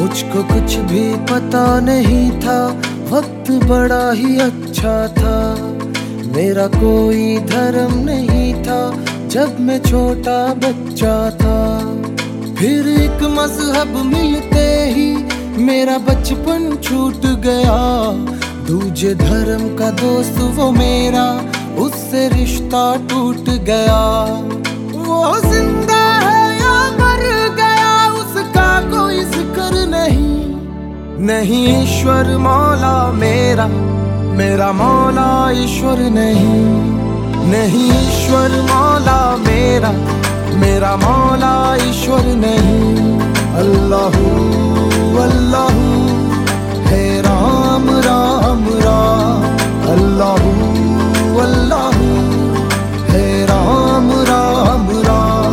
मुझको कुछ भी पता नहीं था, वक्त बड़ा ही अच्छा था। मेरा कोई धर्म नहीं था जब मैं छोटा बच्चा था। फिर एक मजहब मिलते ही मेरा बचपन छूट गया। दूजे धर्म का दोस्त वो मेरा, उससे रिश्ता टूट गया। वो जिंदा है या मर गया उसका कोई जिक्र नहीं ईश्वर मौला मेरा, मेरा मौला ईश्वर नहीं ईश्वर मौला मेरा, मेरा मौला ईश्वर नहीं। अल्लाहू अल्लाहू है राम राम राम, अल्लाहू अल्लाहू है राम राम राम।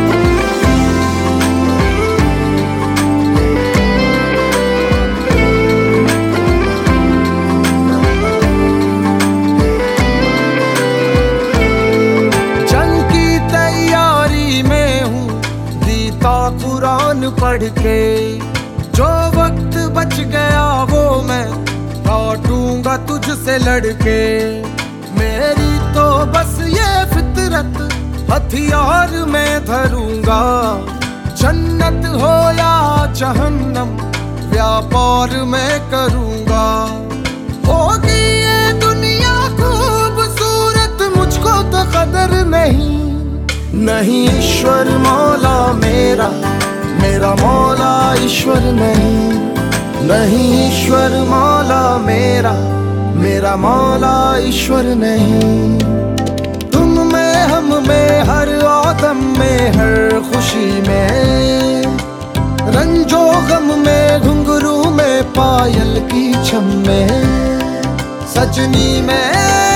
कुरान पढ़ के जो वक्त बच गया वो मैं काटूंगा तुझसे लड़के। मेरी तो बस ये फितरत हथियार में धरूंगा। जन्नत हो या जहन्नम व्यापार में करूंगा। होगी ये दुनिया खूबसूरत मुझको तो कदर नहीं ईश्वर मौला मेरा, मेरा मौला ईश्वर नहीं ईश्वर मौला मेरा, मेरा मौला ईश्वर नहीं। तुम में हम में हर आदम में हर खुशी में, रंजो गम में घुंघरू में पायल की छम में, सजनी में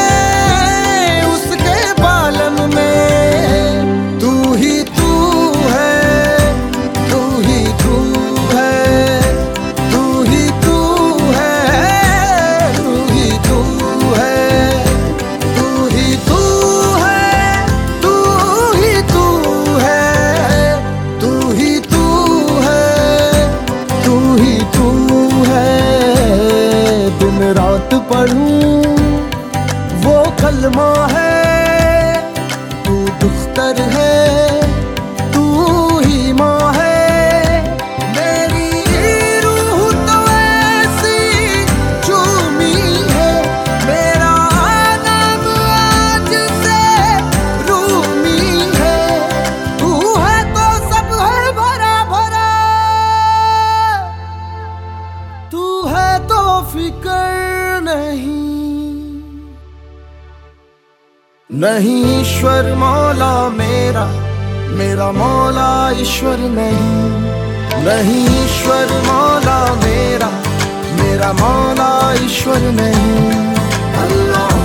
उसके बालन में। रात पढ़ूं वो कलमा है, तू दुख्तर है तू ही माँ है। मेरी रूह तो ऐसी झूमी है, मेरा आदम आज से रूमी है। तू है तो सब है भरा भरा, तू है तो फिकर नहीं ईश्वर मौला मेरा, मेरा मौला ईश्वर नहीं ईश्वर मौला मेरा, मेरा मौला ईश्वर नहीं। अल्लाह